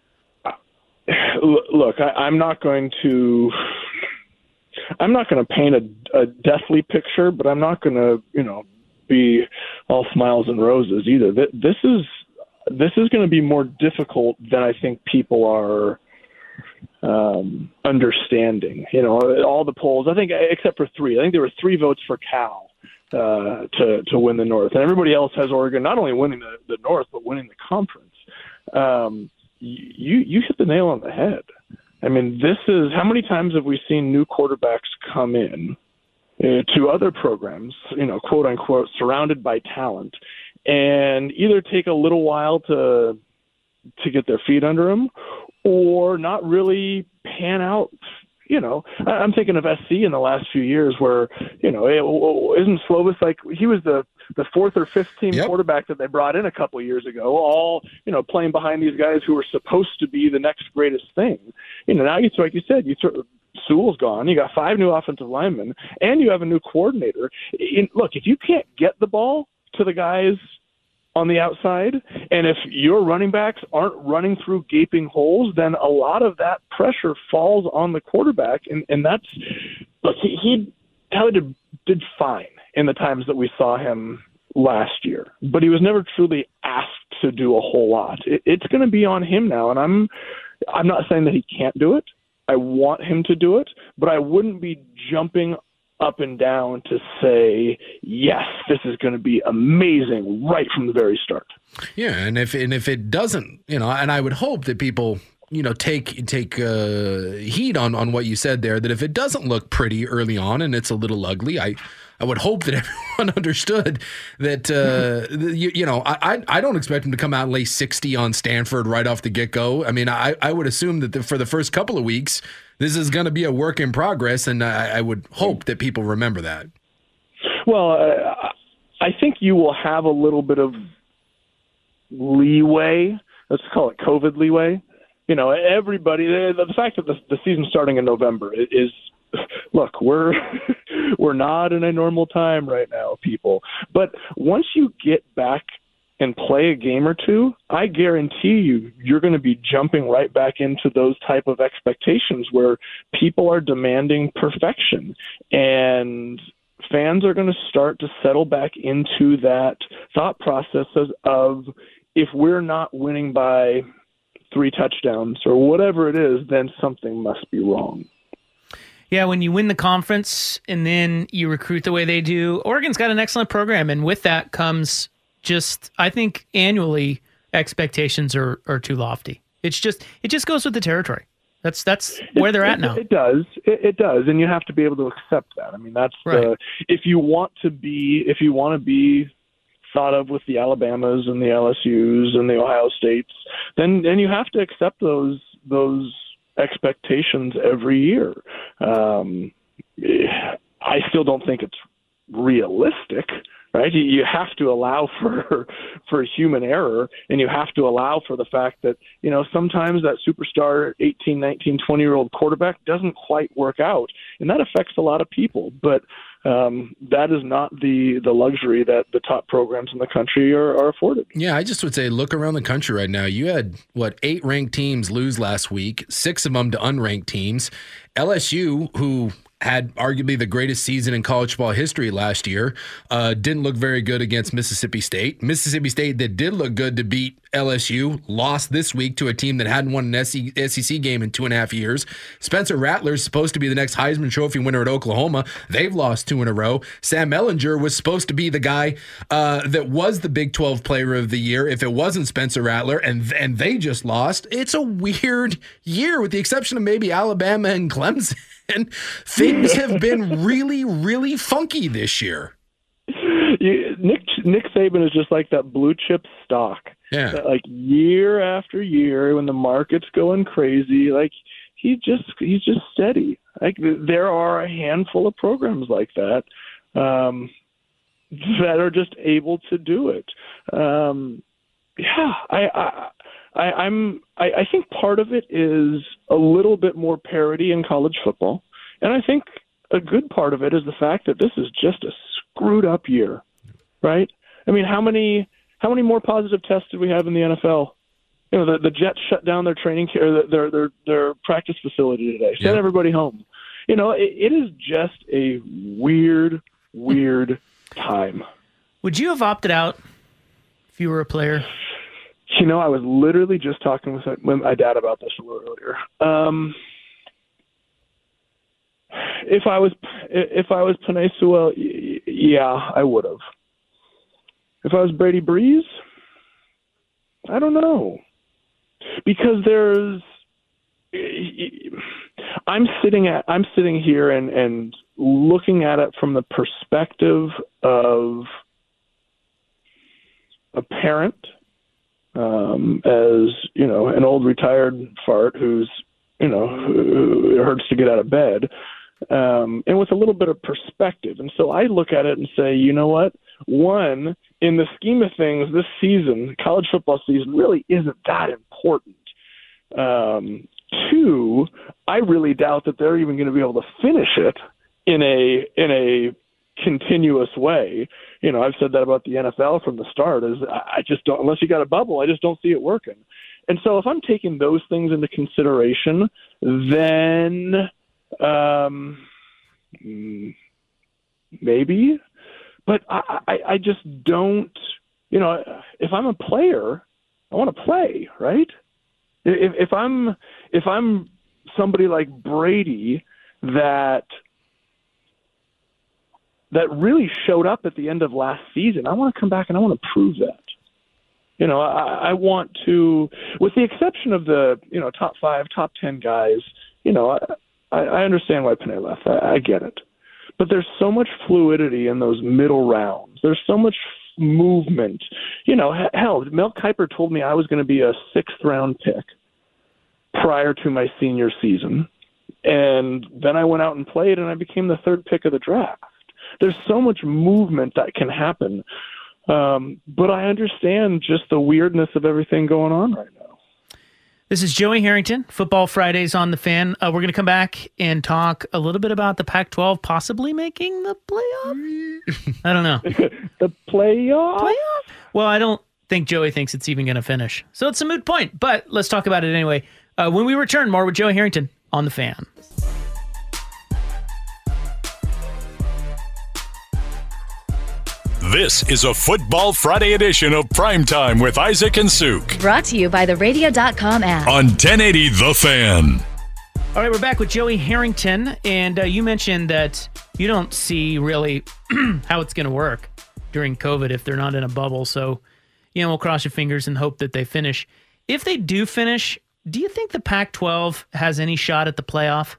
Look, I, I'm not going to. I'm not going to paint a, a deathly picture, but I'm not going to, you know, be all smiles and roses either. This is this is going to be more difficult than I think people are um, understanding. You know, all the polls, I think, except for three. I think there were three votes for Cal uh, to to win the North, and everybody else has Oregon not only winning the, the North but winning the conference. Um, you you hit the nail on the head. I mean, this is how many times have we seen new quarterbacks come in uh, to other programs, you know, quote unquote, surrounded by talent, and either take a little while to to get their feet under them, or not really pan out. You know, I'm thinking of S C in the last few years, where you know, isn't Slovis like he was the the fourth or fifth team yep. quarterback that they brought in a couple of years ago, all, you know, playing behind these guys who were supposed to be the next greatest thing. You know, now you, like you said, you sort of, Sewell's gone. You got five new offensive linemen, and you have a new coordinator. In, look, if you can't get the ball to the guys on the outside, and if your running backs aren't running through gaping holes, then a lot of that pressure falls on the quarterback, and, and that's look, he, he Tyler did, did fine in the times that we saw him last year, but he was never truly asked to do a whole lot. It, it's going to be on him now, and I'm I'm not saying that he can't do it. I want him to do it, but I wouldn't be jumping up and down to say, yes, this is going to be amazing right from the very start. Yeah, and if and if it doesn't, you know, and I would hope that people, you know, take take uh, heed on, on what you said there, that if it doesn't look pretty early on and it's a little ugly, I I would hope that everyone understood that, uh, you, you know, I I don't expect him to come out and lay sixty on Stanford right off the get-go. I mean, I, I would assume that the, for the first couple of weeks, this is going to be a work in progress, and I, I would hope that people remember that. Well, uh, I think you will have a little bit of leeway. Let's call it COVID leeway. You know, everybody, the, the fact that the, the season's starting in November is, look, we're we're not in a normal time right now, people. But once you get back and play a game or two, I guarantee you, you're going to be jumping right back into those type of expectations where people are demanding perfection, and fans are going to start to settle back into that thought process of, if we're not winning by three touchdowns or whatever it is, then something must be wrong. Yeah, when you win the conference and then you recruit the way they do, Oregon's got an excellent program, and with that comes just, I think, annually expectations are, are too lofty. It's just it just goes with the territory. That's that's where they're at now. It, it does, it, it does, and you have to be able to accept that. I mean, that's right. the, if you want to be if you want to be thought of with the Alabamas and the L S Us and the Ohio States, then then you have to accept those those expectations every year. Um, I still don't think it's realistic, right? You have to allow for for human error, and you have to allow for the fact that, you know, sometimes that superstar eighteen, nineteen, twenty-year-old quarterback doesn't quite work out, and that affects a lot of people. But um, that is not the, the luxury that the top programs in the country are, are afforded. Yeah, I just would say look around the country right now. You had, what, eight ranked teams lose last week, six of them to unranked teams. L S U, who had arguably the greatest season in college football history last year, uh, didn't look very good against Mississippi State. Mississippi State, that did look good to beat L S U, lost this week to a team that hadn't won an S E C game in two and a half years. Spencer Rattler is supposed to be the next Heisman Trophy winner at Oklahoma. They've lost two in a row. Sam Ehlinger was supposed to be the guy uh, that was the Big twelve Player of the Year if it wasn't Spencer Rattler, and and they just lost. It's a weird year, with the exception of maybe Alabama and Clemson. And things have been really, really funky this year. You, Nick Nick Saban is just like that blue chip stock. Yeah. Like year after year, when the market's going crazy, like he just he's just steady. Like there are a handful of programs like that um, that are just able to do it. Um, yeah, I, I, I I'm I, I think part of it is a little bit more parity in college football, and I think a good part of it is the fact that this is just a screwed up year, right? I mean, how many how many more positive tests did we have in the N F L? You know, the, the Jets shut down their training care, their their their practice facility today. Sent yeah. everybody home. You know, it, it is just a weird, weird time. Would you have opted out if you were a player? You know, I was literally just talking with my dad about this a little earlier. Um, if I was if I was Penei Sewell, yeah, I would have. If I was Brady Breeze, I don't know. Because there's, I'm sitting at, I'm sitting here and, and looking at it from the perspective of a parent, um, as you know, an old retired fart who's, you know, who it hurts to get out of bed, um, and with a little bit of perspective. And so I look at it and say, you know what? One, in the scheme of things, this season, college football season, really isn't that important. Um, two, I really doubt that they're even going to be able to finish it in a in a continuous way. You know, I've said that about the N F L from the start. Is I just don't, unless you got a bubble, I just don't see it working. And so, if I'm taking those things into consideration, then um, maybe. But I, I, I just don't, you know, if I'm a player, I want to play, right? If, if I'm if I'm somebody like Brady that that really showed up at the end of last season, I want to come back and I want to prove that. You know, I, I want to, with the exception of the, you know, top five, top ten guys, you know, I, I understand why Penei left. I, I get it. But there's so much fluidity in those middle rounds. There's so much movement. You know, hell, Mel Kiper told me I was going to be a sixth-round pick prior to my senior season. And then I went out and played, and I became the third pick of the draft. There's so much movement that can happen. Um, but I understand just the weirdness of everything going on right now. This is Joey Harrington, Football Fridays on the Fan. Uh, we're going to come back and talk a little bit about the Pac twelve possibly making the playoff. I don't know. the playoff? Playoff? Well, I don't think Joey thinks it's even going to finish. So it's a moot point, but let's talk about it anyway. Uh, when we return, more with Joey Harrington on the Fan. This is a Football Friday edition of Primetime with Isaac and Suk. Brought to you by the radio dot com app. On ten eighty The Fan. All right, we're back with Joey Harrington. And uh, you mentioned that you don't see really how it's going to work during COVID if they're not in a bubble. So, you know, we'll cross your fingers and hope that they finish. If they do finish, do you think the Pac twelve has any shot at the playoff?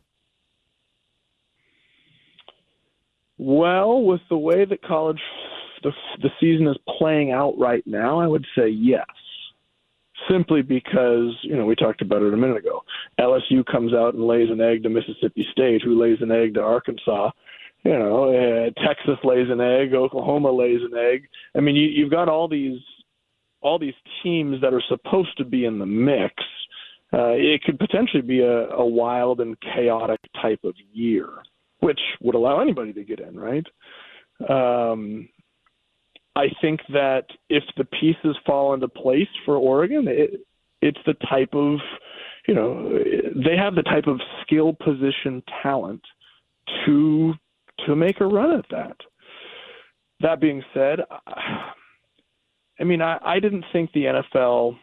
Well, with the way that college the, the season is playing out right now, I would say yes. Simply because, you know, we talked about it a minute ago. L S U comes out and lays an egg to Mississippi State, who lays an egg to Arkansas. You know, uh, Texas lays an egg, Oklahoma lays an egg. I mean, you, you've got all these all these teams that are supposed to be in the mix. Uh, it could potentially be a, a wild and chaotic type of year, which would allow anybody to get in, right? Um, I think that if the pieces fall into place for Oregon, it, it's the type of, you know, they have the type of skill position talent to to make a run at that. That being said, I mean, I, I didn't think the N F L,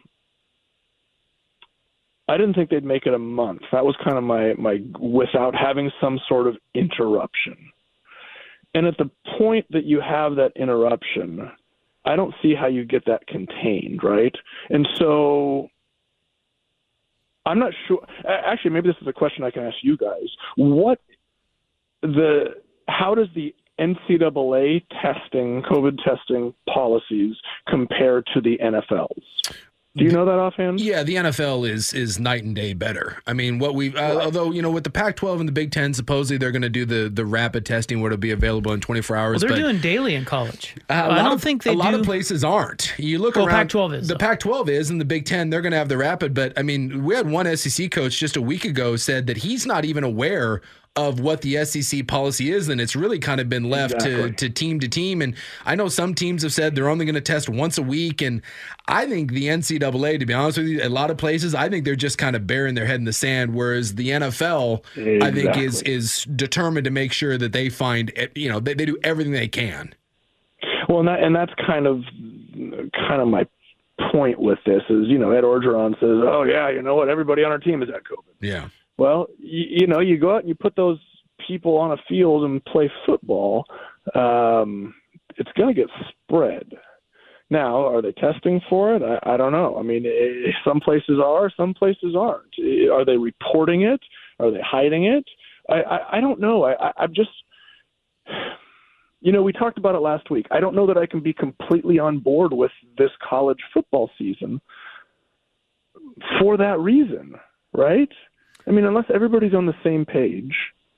I didn't think they'd make it a month. That was kind of my, my without having some sort of interruption. And at the point that you have that interruption, I don't see how you get that contained, right? And so I'm not sure. Actually, maybe this is a question I can ask you guys. What the how does the N C double A testing, COVID testing policies compare to the N F L's? Do you know that offhand? Yeah, the N F L is is night and day better. I mean, what we uh, although you know with the Pac twelve and the Big Ten, supposedly they're going to do the the rapid testing where it'll be available in twenty-four hours. Well, they're but, doing daily in college. Uh, I don't of, think they a do. lot of places aren't. You look well, around. Pac twelve is the though. Pac twelve is, and the Big Ten they're going to have the rapid. But I mean, we had one S E C coach just a week ago said that he's not even aware of what the S E C policy is, and it's really kind of been left exactly. to, to team to team. And I know some teams have said they're only going to test once a week, and I think the N C double A, to be honest with you, a lot of places, I think they're just kind of burying their head in the sand, whereas the N F L, exactly. I think, is is determined to make sure that they find, you know, they, they do everything they can. Well, and, that, and that's kind of kind of my point with this is, you know, Ed Orgeron says, oh, yeah, you know what, everybody on our team has had COVID. Yeah. Well, you, you know, you go out and you put those people on a field and play football, um, it's going to get spread. Now, are they testing for it? I, I don't know. I mean, it, some places are, some places aren't. Are they reporting it? Are they hiding it? I, I, I don't know. I, I, I'm just, you know, we talked about it last week. I don't know that I can be completely on board with this college football season for that reason, right? I mean, unless everybody's on the same page.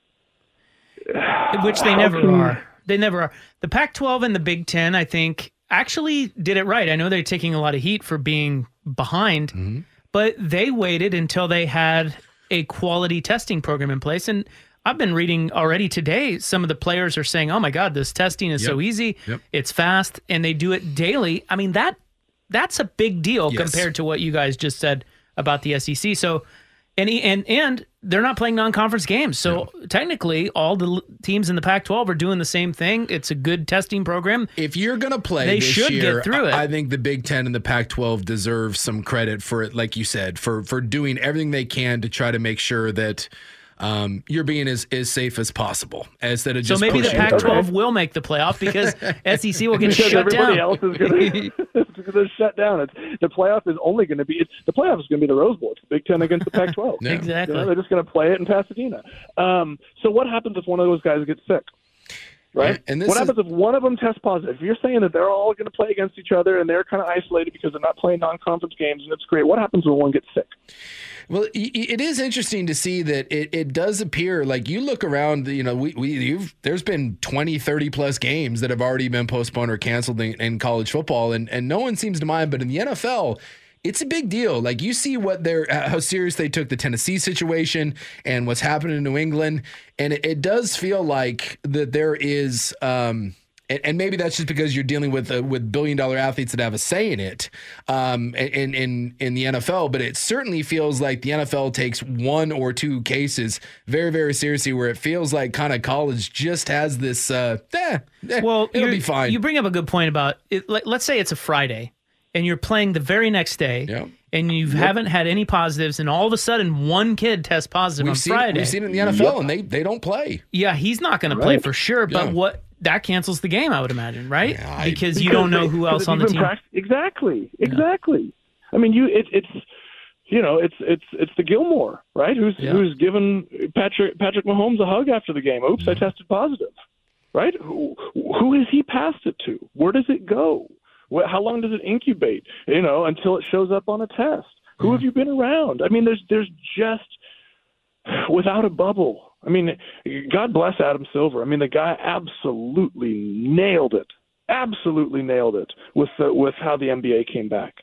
Which they never can... are. They never are. The Pac twelve and the Big Ten, I think, actually did it right. I know they're taking a lot of heat for being behind, mm-hmm. but they waited until they had a quality testing program in place. And I've been reading already today, some of the players are saying, oh my God, this testing is yep. so easy. Yep. It's fast, and they do it daily. I mean, that that's a big deal yes. compared to what you guys just said about the S E C. So, and and and they're not playing non-conference games. So no. technically, all the teams in the Pac twelve are doing the same thing. It's a good testing program. If you're going to play they this should year, get through it. I think the Big Ten and the Pac twelve deserve some credit for it, like you said, for for doing everything they can to try to make sure that um, you're being as, as safe as possible instead of just. So maybe the Pac twelve okay. will make the playoff because S E C will get because shut everybody down. else is going to shut down. It's, the playoff is only going to be it's, the playoff is going to be the Rose Bowl. It's the Big Ten against the Pac twelve. Yeah. Exactly. You know, they're just going to play it in Pasadena. Um, so what happens if one of those guys gets sick? Right? And this what is, happens if one of them tests positive? If you're saying that they're all going to play against each other and they're kind of isolated because they're not playing non-conference games and it's great, what happens when one gets sick? Well, it is interesting to see that it, it does appear like you look around, you know, we, we you've there's been twenty, thirty plus games that have already been postponed or canceled in, in college football, and, and no one seems to mind. But in the N F L, it's a big deal. Like you see what they're how serious they took the Tennessee situation and what's happening in New England. And it, it does feel like that there is um, and, and maybe that's just because you're dealing with uh, with billion dollar athletes that have a say in it um, in in in the N F L. But it certainly feels like the N F L takes one or two cases very very seriously, where it feels like kind of college just has this. Uh, eh, eh, well, it'll be fine. You bring up a good point about it. Like, let's say it's a Friday, and you're playing the very next day. Yeah. And you yep. haven't had any positives, and all of a sudden one kid tests positive we've on seen, Friday. We've seen it in the N F L, yep. and they, they don't play. Yeah, he's not going right. to play for sure, but yeah. what that cancels the game, I would imagine, right? Yeah, I, because, because you don't know they, who else on the team. Practice, exactly, exactly. Yeah. I mean, you it, it's you know it's it's it's the Gilmore, right? Who's yeah. who's given Patrick Patrick Mahomes a hug after the game? Oops, I tested positive. Right? Who who has he passed it to? Where does it go? How long does it incubate? You know, until it shows up on a test. Who have you been around? I mean, there's there's just without a bubble. I mean, God bless Adam Silver. I mean, the guy absolutely nailed it. Absolutely nailed it with the, with how the N B A came back.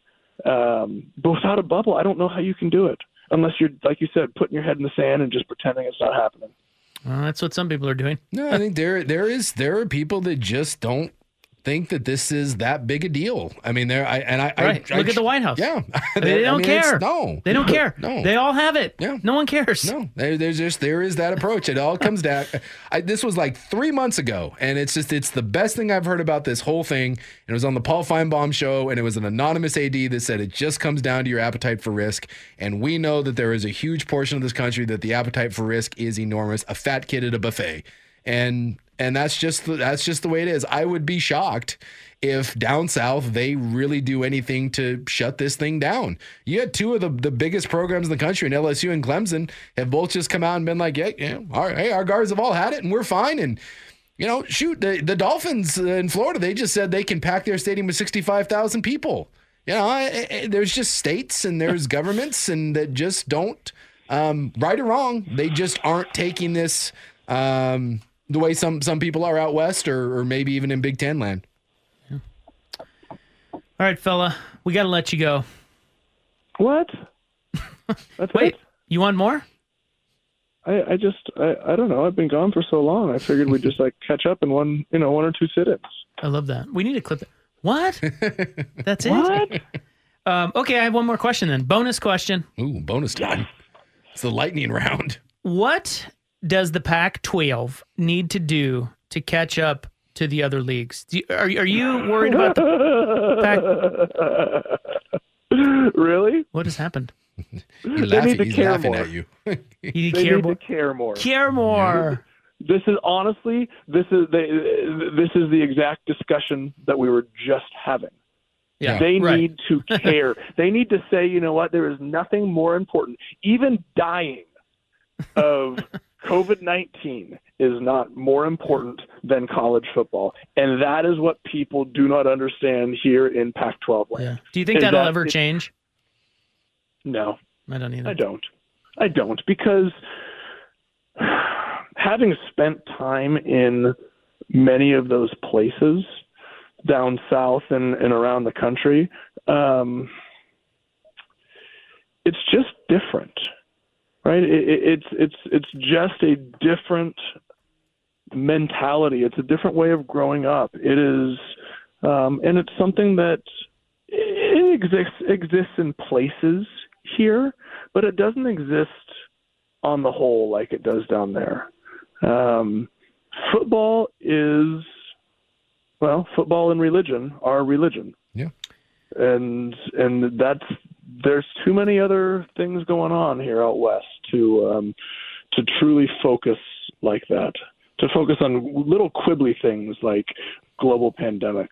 Um, but without a bubble, I don't know how you can do it unless you're, like you said, putting your head in the sand and just pretending it's not happening. Well, that's what some people are doing. No, I think there there is there are people that just don't think that this is that big a deal. I mean, there. I and I, right. I look I, at the White House. Yeah, they don't I mean, care. No, they don't care. No, they all have it. Yeah, no one cares. No, there, there's just there is that approach. It all comes down. I, this was like three months ago, and it's just it's the best thing I've heard about this whole thing. It was on the Paul Feinbaum show, and it was an anonymous A D that said it just comes down to your appetite for risk. And we know that there is a huge portion of this country that the appetite for risk is enormous. A fat kid at a buffet, and and that's just the, that's just the way it is. I would be shocked if down south they really do anything to shut this thing down. You had two of the, the biggest programs in the country, and L S U and Clemson have both just come out and been like, yeah, yeah, all right, hey, our guards have all had it, and we're fine. And, you know, shoot, the, the Dolphins in Florida, they just said they can pack their stadium with sixty-five thousand people. You know, I, I, there's just states and there's governments and that just don't, um, right or wrong, they just aren't taking this um, the way some some people are out west or, or maybe even in Big Ten land. Yeah. All right, fella, we got to let you go. What? That's Wait, it? You want more? I, I just, I, I don't know. I've been gone for so long. I figured we'd just like catch up in one, you know, one or two sit-ins. I love that. We need to clip it. What? That's it? What? Um, okay, I have one more question then. Bonus question. Ooh, bonus time. It's the lightning round. What does the Pac twelve need to do to catch up to the other leagues? Do you, are, are you worried about the Pac? Really? What has happened? He's they laughing, need to he's care laughing more. at you. You they care need more? to care more. Care more. This is honestly, this is they, this is the exact discussion that we were just having. Yeah, they right. need to care. They need to say, you know what, there is nothing more important. Even dying of COVID nineteen is not more important than college football. And that is what people do not understand here in Pac twelve land. Yeah. Do you think Is that'll that ever it- change? No. I don't either. I don't. I don't because having spent time in many of those places down south and, and around the country, um, it's just different, right? It, it, it's it's it's just a different mentality. It's a different way of growing up. It is, um, and it's something that it exists exists in places here, but it doesn't exist on the whole like it does down there. Um, football is, well, football and religion are religion. Yeah. And and that's there's too many other things going on here out west to um, to truly focus like that. To focus on little quibbly things like global pandemics.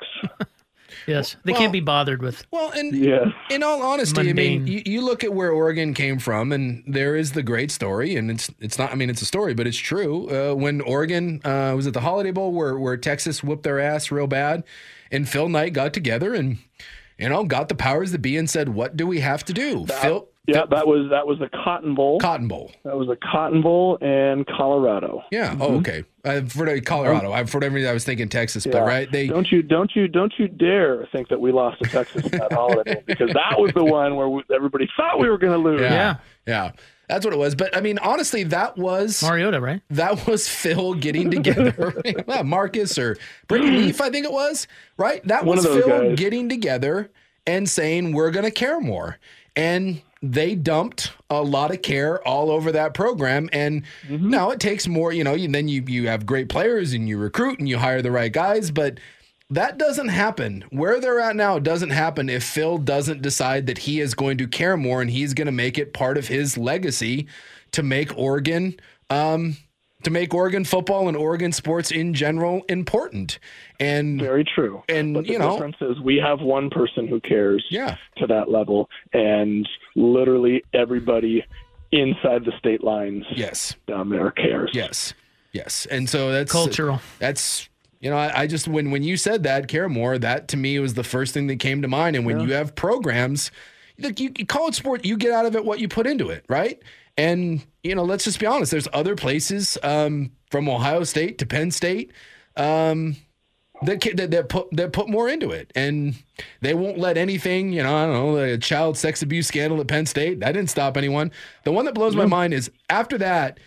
Yes, they Well- can't be bothered with. Well, and Yeah. in all honesty, I mean, Mundane. you, you look at where Oregon came from, and there is the great story, and it's it's not. I mean, it's a story, but it's true. Uh, when Oregon uh, was at the Holiday Bowl, where where Texas whooped their ass real bad, and Phil Knight got together and you know got the powers that be and said, "What do we have to do?" That- Phil, Yeah, that was that was the Cotton Bowl. Cotton Bowl. That was the Cotton Bowl in Colorado. Yeah. Oh, okay. Uh, for the Colorado, I, for whatever reason, I was thinking Texas, but Yeah. right? They don't you don't you don't you dare think that we lost to Texas in that Holiday Bowl because that was the one where we, everybody thought we were going to lose. Yeah. Yeah. That's what it was. But I mean, honestly, that was Mariota, right? That was Phil getting together. Well, Marcus or Brittany Leaf, I think it was, right? That One was of those Phil guys. getting together and saying, we're going to care more. And they dumped a lot of care all over that program. And Mm-hmm. now it takes more, you know, you, then you, you have great players and you recruit and you hire the right guys, but that doesn't happen. Where they're at now doesn't happen if Phil doesn't decide that he is going to care more and he's going to make it part of his legacy to make Oregon, um, to make Oregon football and Oregon sports in general important. And very true. And But the you know, difference is we have one person who cares yeah. to that level, and literally everybody inside the state lines yes. down there cares. Yes. Yes. And so that's Cultural. That's, you know, I, I just, when, when you said that, care more, that to me was the first thing that came to mind. And when Yeah. you have programs, look, you, college sport, you get out of it what you put into it, right? And, you know, let's just be honest, there's other places um, from Ohio State to Penn State um, that, ca- that, that, put, that put more into it. And they won't let anything, you know, I don't know, a child sex abuse scandal at Penn State, that didn't stop anyone. The one that blows my mind is after that,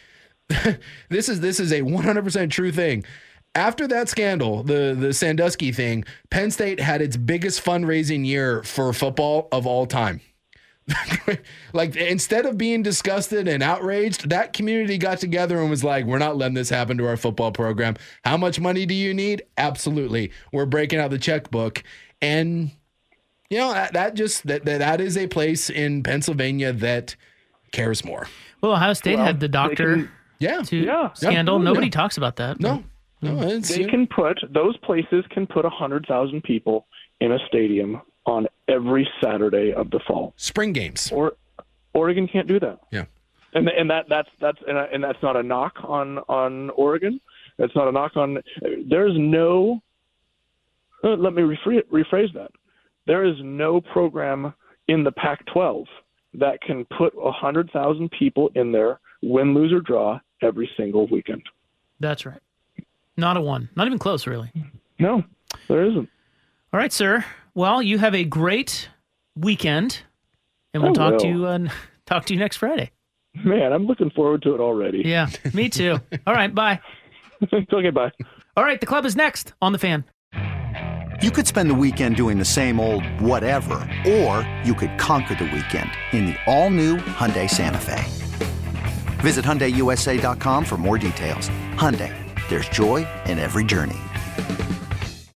this is this is a one hundred percent true thing. After that scandal, the, the Sandusky thing, Penn State had its biggest fundraising year for football of all time. Like, instead of being disgusted and outraged, that community got together and was like, we're not letting this happen to our football program. How much money do you need? Absolutely. We're breaking out the checkbook. And, you know, that, that just, that, that that is a place in Pennsylvania that cares more. Well, Ohio State Well, had the they doctor can- Yeah. to Yeah. scandal. Yeah. Nobody Yeah. talks about that. No. No, it's, They can put, those places can put one hundred thousand people in a stadium on every Saturday of the fall. Spring games. Or Oregon can't do that. Yeah. And and that that's that's and, and that's not a knock on on Oregon. That's not a knock on. There's no. Uh, let me rephrase, rephrase that. There is no program in the Pac twelve that can put one hundred thousand people in there, win, lose, or draw every single weekend. That's right. Not a one. Not even close, really. No, there isn't. All right, sir. Well, you have a great weekend, and we'll I talk will. to you uh, talk to you next Friday. Man, I'm looking forward to it already. Yeah, me too. All right, bye. Okay, bye. All right, the club is next on The Fan. You could spend the weekend doing the same old whatever, or you could conquer the weekend in the all-new Hyundai Santa Fe. Visit Hyundai U S A dot com for more details. Hyundai, there's joy in every journey.